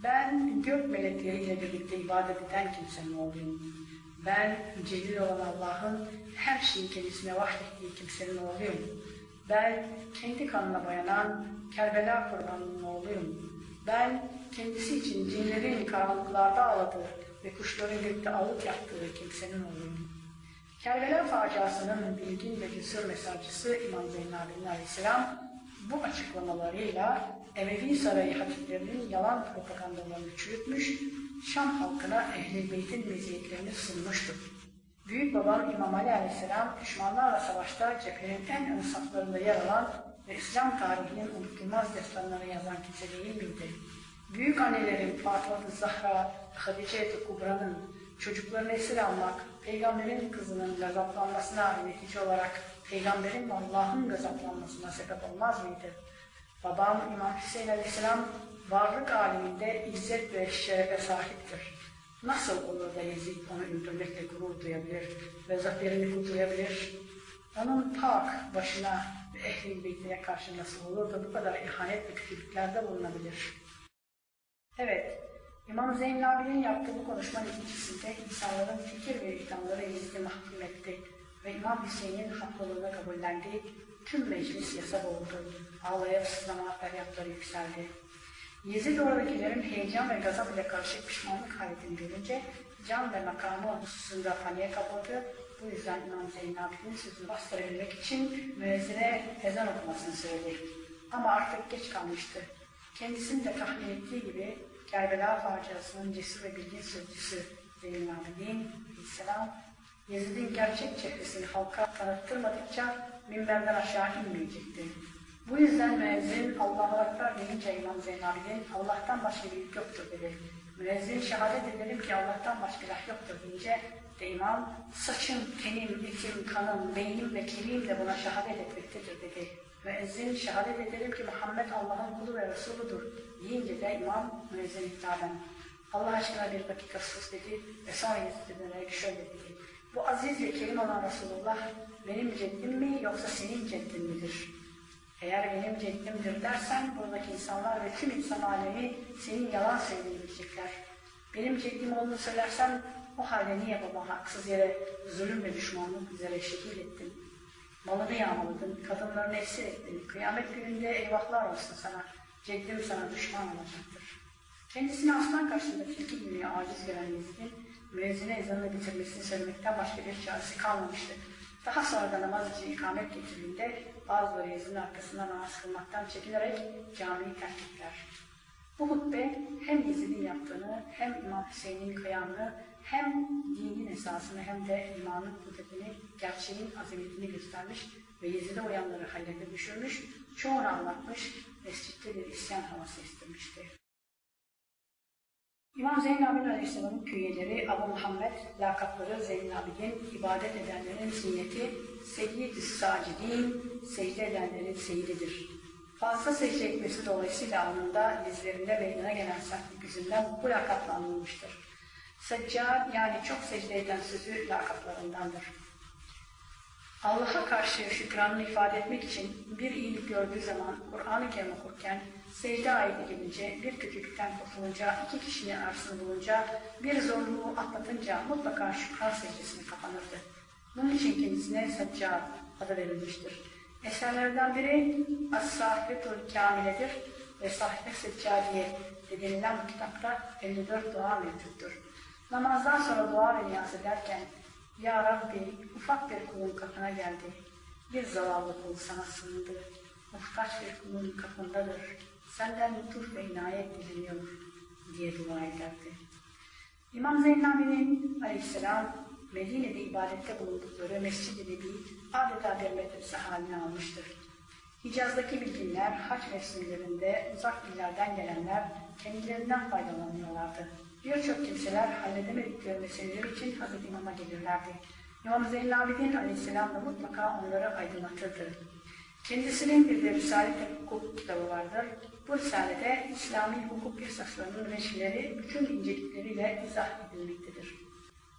Ben gök melekleriyle birlikte ibadet eden kimsenin oğluyum. Ben celil olan Allah'ın her şeyi kendisine vahyettiği kimsenin oğluyum. Ben kendi kanına boyanan Kerbela kurbanının oğluyum. Ben kendisi için cinlerin karanlıklarda ağladığı ve kuşların gökte ağıt yaptığı kimsenin oğluyum. Kerbela faciasının bilgin ve cesur mesajcısı İmam Zeynalabdin Aleyhisselam bu açıklamalarıyla Emevi Sarayı hatiplerinin yalan propagandalarını çürütmüş, Şam halkına Ehl-i Beyt'in meziyetlerini sunmuştur. Büyük babam İmam Ali Aleyhisselam düşmanlarla savaşta cephenin en ön saflarında yer alan ve İslam tarihinin unutulmaz destanlarını yazan kimse değil miydi? Büyük annelerin Fatıma-ı Zahra, Hadice-i Kubra'nın çocuklarını esir almak, peygamberin kızının gazaplanmasına netice olarak peygamberin ve Allah'ın gazaplanmasına sebep olmaz mıydı? Babam İmam Hüseyin Aleyhisselam varlık aleminde izzet ve şerefe sahiptir. Nasıl olur da Yezid onu öldürmekle gurur duyabilir ve zaferini kutlayabilir? Onun pak başına ve ehl-i beytine karşı nasıl olur da bu kadar ihanet ve kötülüklerde bulunabilir? Evet, İmam Zeynalabdin'in yaptığı bu konuşma neticesinde insanların fikir ve vicdanları Yezid'i mahkum etti ve İmam Hüseyin'in haklılığını kabullendi. Tüm meclis yasa oldu. Ağlaya sızlama feryatları yükseldi. Yezid oradakilerin heyecan ve gazap ile karışık pişmanlık halini görünce can ve makamı hususunda paniğe kapıldı. Bu yüzden İmam Zeynalabdin'in sözünü bastırabilmek için müezzine ezan okumasını söyledi. Ama artık geç kalmıştı. Kendisinin de tahmin ettiği gibi Kerbela faciasının cesur ve bilgin sözcüsü Zeynalabdin Aleyhisselam, Yezid'in gerçek çehresini halka tanıttırmadıkça minberden aşağı inmeyecekti. Bu yüzden müezzin Allahu Ekber deyince İmam Zeynalabdin Allah'tan başka bir ilah yoktur dedi. Müezzin şehadet ederim ki Allah'tan başka ilah yoktur deyince de İmam saçım, tenim, etim, kanım, beynim ve kemiğim de buna şehadet etmektedir dedi. Müezzin şehadet ederim ki Muhammed Allah'ın kulu ve Resuludur deyince de İmam müezzin hitaben Allah aşkına bir dakika sus dedi ve sonra Yezid'e şöyle dedi. Bu aziz ve kerim olan Resulullah benim ceddim mi yoksa senin ceddin midir? Eğer benim ceddimdir dersen buradaki insanlar ve tüm insan alemi senin yalan söylediğini bilecekler. Benim ceddim olduğunu söylersem o halde niye baba haksız yere zulüm ve düşmanlık üzere şekil ettin? Malını yağmaladın, kadınlarını esir ettin. Kıyamet gününde eyvahlar olsun sana. Ceddim sana düşman olacaktır. Kendisini aslan karşısında tilki gibi aciz gören Yezid'in müezzine ezanını bitirmesini söylemekten başka bir çaresi kalmamıştı. Daha sonra da namaz için ikamet getirdiğinde bazıları Yezid'in arkasından namaz kılmaktan çekinerek camiyi terk ettiler. Bu hutbe hem Yezid'in yaptığını, hem İmam Hüseyin'in kıyamını, hem dinin esasını hem de imanın kudretini, gerçeğin azametini göstermiş ve Yezid'e uyanları hayrete düşürmüş, çoğunu anlatmış, mescitte bir isyan havası estirmişti. İmam Zeynalabdin Aleyhisselam'ın künyeleri Abu Muhammed, lakapları Zeynalabdin, ibadet edenlerin ziyneti, Seyyid-i Sacidin, secde edenlerin seyididir. Fazla secde etmesi dolayısıyla alnında dizlerinde meydana gelen sertlik yüzünden bu lakapla anılmıştır. Seccad yani çok secde eden sözü lakaplarındandır. Allah'a karşı şükranını ifade etmek için bir iyilik gördüğü zaman Kur'an-ı Kerim okurken secde ayeti gelince, bir kötülükten kurtulunca, iki kişinin arasını bulunca, bir zorluğu atlatınca mutlaka şükran secdesine kapanırdı. Bunun için kendisine Seccad adı verilmiştir. Eserlerden biri As-Sahibetul Kamile'dir ve Sahibe Seccadiye denilen bu kitapta 54 dua mevcuttur. Namazdan sonra dua ve niyaz ederken Ya Rabbi ufak bir kulun kapına geldi, bir zavallı kul sana sığındı, muhtaç bir kulun kapındadır, senden lütuf ve inayet dileniyor diye dua ederdi. İmam Zeynalabdin Aleyhisselam Medine'de ibadette bulundukları Mescid-i Nebi adeta bir medrese haline almıştır. Hicaz'daki bilginler, hac mevsimlerinde uzak illerden gelenler kendilerinden faydalanıyorlardı. Birçok kimseler halledemedikleri meseleler için Hazreti İmam'a gelirlerdi. İmam Zeynalabdin Aleyhisselam da mutlaka onları aydınlatırdı. Kendisinin bir de Risale-i Hukuk kitabı vardır. Bu risalede İslami hukuk esaslarının reçeleri bütün incelikleriyle izah edilmektedir.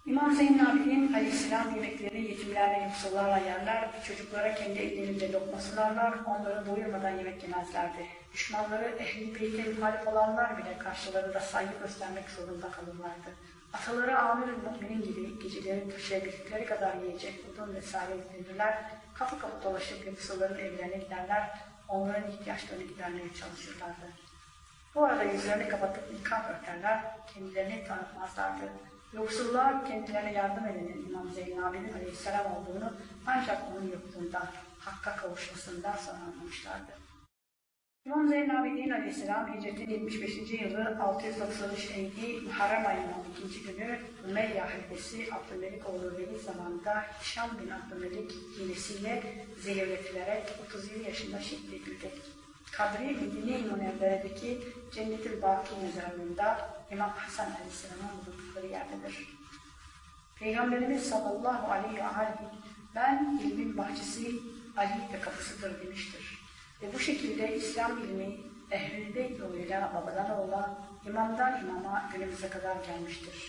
İmam Zeyn Abidin Aleyhisselam yemeklerini yetimlerle yoksullarla yerler, çocuklara kendi ellerinde lokma sunarlar, onları doyurmadan yemek yemezlerdi. Düşmanları Ehl-i Beyt'e muhalif olanlar bile karşılarında saygı göstermek zorunda kalırlardı. Ataları Amir-ül Mu'minin gibi geceleri taşıyabildikleri kadar yiyecek, odun vesaire getirirler, kapı kapı dolaşıp yoksulların evlerine giderler, onların ihtiyaçlarını gidermeye çalışırlardı. Bu arada yüzlerini kapatıp nikah örterler, kendilerini tanıtmazlardı. Yoksulluğa kendilerine yardım edenin İmam Zeyn Abidin Aleyhisselam olduğunu ancak onun yokluğunda, hakka kavuşmasından sonra anlamışlardı. İmam Zeyn Abidin Aleyhisselam Hicret'in 75. yılı 693 Eylül Muharrem ayının 2. günü Ümeyye halifesi Abdülmelik oğlu Velid zamanında Hişam bin Abdülmelik hilesiyle zehirletilerek 37 yaşında şehit edildi. Kabri Medine-i Münevvere'deki Cennet-ül Baki mezarlığında İmam Hasan Aleyhisselam'ın bulundukları yerdedir. Peygamberimiz sallallahu aleyhi ve aleyhi ben ilmin bahçesi Ali ve kapısıdır demiştir. Ve bu şekilde İslam ilmi Ehl-i Beyt yoluyla babadan oğula, imamdan imama günümüze kadar gelmiştir.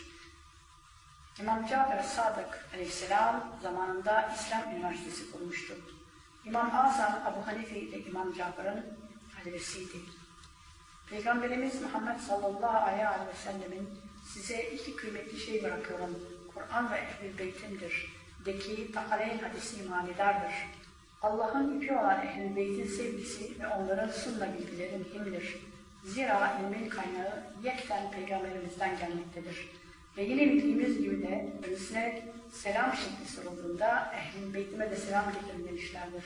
İmam Cafer Sadık Aleyhisselam zamanında İslam Üniversitesi kurmuştu. İmam Azam Ebu Hanife ile İmam Cafer'ın talebesiydi. Peygamberimiz Muhammed sallallahu aleyhi ve sellemin size iki kıymetli şey bırakıyorum. Kur'an ve Ehl-i Beytimdir. De ki Takaleyn hadisi manidardır. Allah'ın ipi olan Ehl-i Beyt'in sevgisi ve onların sunna bilgileri mühimdir. Zira ilmin kaynağı yekten Peygamberimizden gelmektedir. Ve yine bildiğimiz gibi de kendisine selam şekli sorulduğunda Ehl-i Beytime de selam getirin demişlerdir.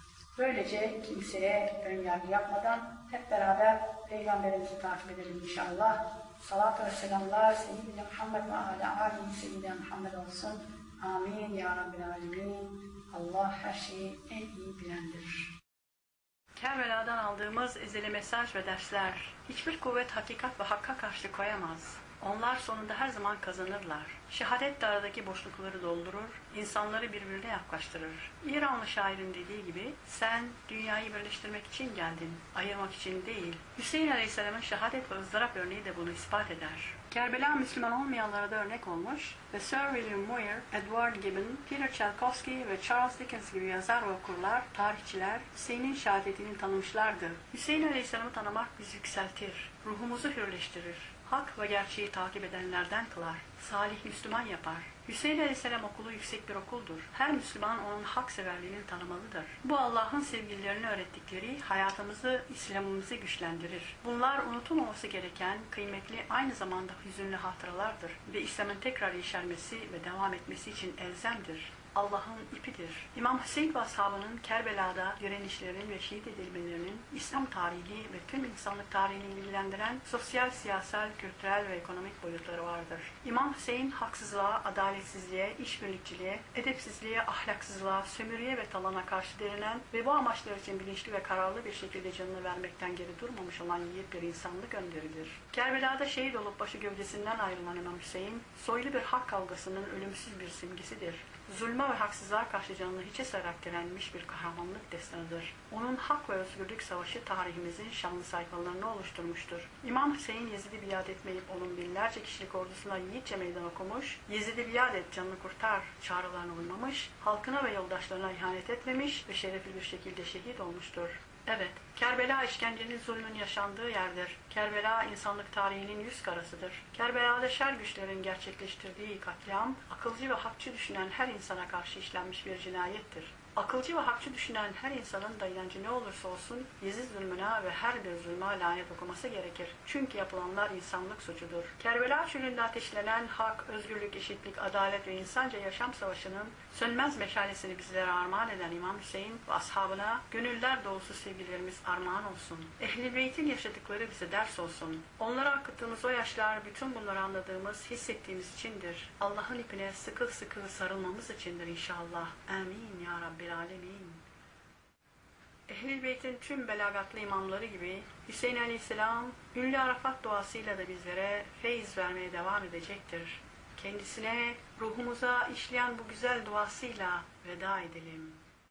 Böylece kimseye önyargı yapmadan hep beraber Peygamberimizi takip edelim inşallah. Salatü ve selamlar Seyyidina Muhammed ve âli Seyyidina Muhammed olsun. Amin ya Rabbil Alemin. Allah her şeyi en iyi bilendir. Kerbela'dan aldığımız ezeli mesaj ve dersler hiçbir kuvvet hakikat ve hakka karşı koyamaz. Onlar sonunda her zaman kazanırlar. Şehadet de aradaki boşlukları doldurur, insanları birbirine yaklaştırır. İranlı şairin dediği gibi, sen dünyayı birleştirmek için geldin, ayırmak için değil. Hüseyin Aleyhisselam'ın şehadet ve ızdırap örneği de bunu ispat eder. Kerbela Müslüman olmayanlara da örnek olmuş ve Sir William Muir, Edward Gibbon, Peter Tchaikovsky ve Charles Dickens gibi yazar ve okurlar, tarihçiler Hüseyin'in şehadetini tanımışlardı. Hüseyin Aleyhisselam'ı tanımak bizi yükseltir, ruhumuzu hürleştirir. Hak ve gerçeği takip edenlerden kılar. Salih Müslüman yapar. Hüseyin Aleyhisselam okulu yüksek bir okuldur. Her Müslüman onun hak severliğini tanımalıdır. Bu Allah'ın sevgililerini öğrettikleri hayatımızı, İslam'ımızı güçlendirir. Bunlar unutulmaması gereken kıymetli aynı zamanda hüzünlü hatıralardır ve İslam'ın tekrar yeşermesi ve devam etmesi için elzemdir. Allah'ın ipidir. İmam Hüseyin ve ashabının Kerbela'da direnişlerinin ve şehit edilmelerinin İslam tarihi ve tüm insanlık tarihini ilgilendiren sosyal, siyasal, kültürel ve ekonomik boyutları vardır. İmam Hüseyin haksızlığa, adaletsizliğe, işbirlikçiliğe, edepsizliğe, ahlaksızlığa, sömürüye ve talana karşı direnen ve bu amaçlar için bilinçli ve kararlı bir şekilde canını vermekten geri durmamış olan yiğit bir insanlık önderidir. Kerbela'da şehit olup başı gövdesinden ayrılan İmam Hüseyin, soylu bir hak kavgasının ölümsüz bir simgesidir. Zulme ve haksızlığa karşı canını hiçe sayarak direnmiş bir kahramanlık destanıdır. Onun hak ve özgürlük savaşı tarihimizin şanlı sayfalarını oluşturmuştur. İmam Hüseyin Yezid'i biat etmeyip onun binlerce kişilik ordusuna yiğitçe meydan okumuş, Yezid'i biat et canını kurtar çağrılarına uymamış, halkına ve yoldaşlarına ihanet etmemiş ve şerefli bir şekilde şehit olmuştur. Evet, Kerbela işkencenin zulmün yaşandığı yerdir. Kerbela insanlık tarihinin yüz karasıdır. Kerbela'da şer güçlerin gerçekleştirdiği katliam, akılcı ve hakçı düşünen her insana karşı işlenmiş bir cinayettir. Akılcı ve hakçı düşünen her insanın da inancı ne olursa olsun Yezid zulmüne ve her bir zulme lanet okuması gerekir. Çünkü yapılanlar insanlık suçudur. Kerbela çölünde ateşlenen hak, özgürlük, eşitlik, adalet ve insanca yaşam savaşının sönmez meşalesini bizlere armağan eden İmam Hüseyin ve ashabına gönüller dolusu sevgilerimiz armağan olsun. Ehl-i Beyt'in yaşadıkları bize ders olsun. Onlara akıttığımız o yaşlar bütün bunları anladığımız, hissettiğimiz içindir. Allah'ın ipine sıkı sıkı sarılmamız içindir inşallah. Amin ya Rabbi. Alemin. Ehl-i Beyt'in tüm belagatlı imamları gibi Hüseyin Aleyhisselam ünlü Arafat duasıyla da bizlere feyiz vermeye devam edecektir. Kendisine ruhumuza işleyen bu güzel duasıyla veda edelim.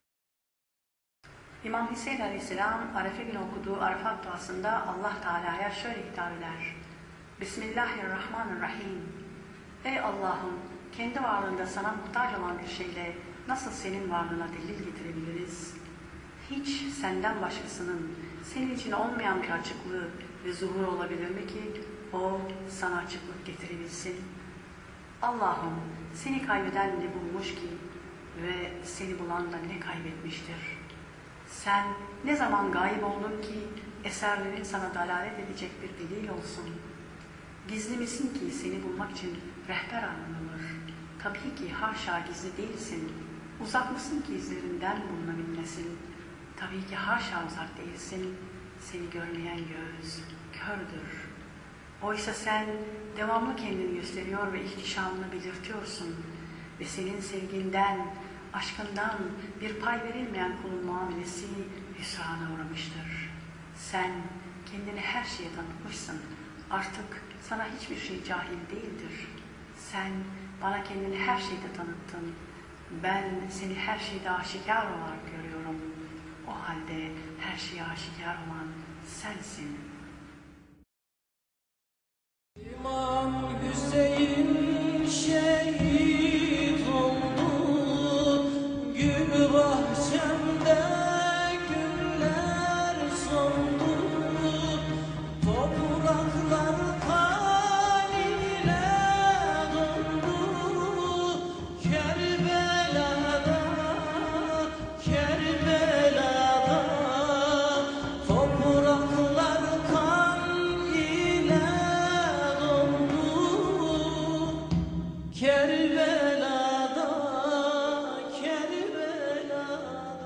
İmam Hüseyin Aleyhisselam Arefe günü okuduğu Arafat duasında Allah Teala'ya şöyle hitap eder. Bismillahirrahmanirrahim. Ey Allah'ım! Kendi varlığında sana muhtaç olan bir şeyle nasıl senin varlığına delil getirebiliriz? Hiç senden başkasının senin için olmayan bir açıklığı ve zuhur olabilir mi ki o sana açıklık getirebilsin? Allah'ım seni kaybeden ne bulmuş ki ve seni bulan da ne kaybetmiştir? Sen ne zaman gayip oldun ki eserlerin sana dalalet edecek bir delil olsun? Gizli misin ki seni bulmak için rehber aranılır? Tabii ki haşa gizli değilsin. Uzak mısın ki izlerinden bulunabilmesin? Tabii ki haşa uzak değilsin. Seni görmeyen göz kördür. Oysa sen devamlı kendini gösteriyor ve ihtişamını belirtiyorsun. Ve senin sevginden, aşkından bir pay verilmeyen kulun muamelesi hüsrana uğramıştır. Sen kendini her şeye tanıtmışsın. Artık sana hiçbir şey cahil değildir. Sen bana kendini her şeyde tanıttın. Ben seni her şeyde aşikar olarak görüyorum. O halde her şeye aşikar olan sensin. İmam Hüseyin şehit oldu, gül bahçemde güller soldu, topraklar kan ile dondu, Kerbela'da, Kerbela'da, topraklar kan ile Kerbela'da, Kerbela'da.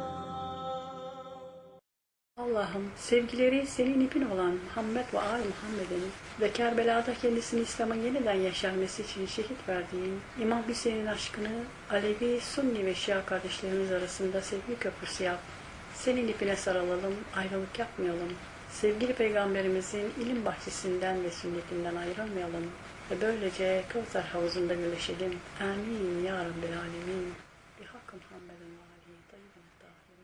Allah'ım sevgileri senin ipin olan Muhammed ve Ali Muhammed'in ve Kerbela'da kendisini İslam'a yeniden yeşermesi için şehit verdiğin İmam Hüseyin'in aşkını Alevi, Sunni ve Şia kardeşlerimiz arasında sevgi köprüsü yap. Senin ipine sarılalım, ayrılık yapmayalım. Sevgili Peygamberimizin ilim bahçesinden ve sünnetinden ayrılmayalım. Ve böylece Kevser havuzunda birleşelim. Amin ya Rabbil Alemin. Bi hakkı Muhammed'in ve alihi tayyibin tahir.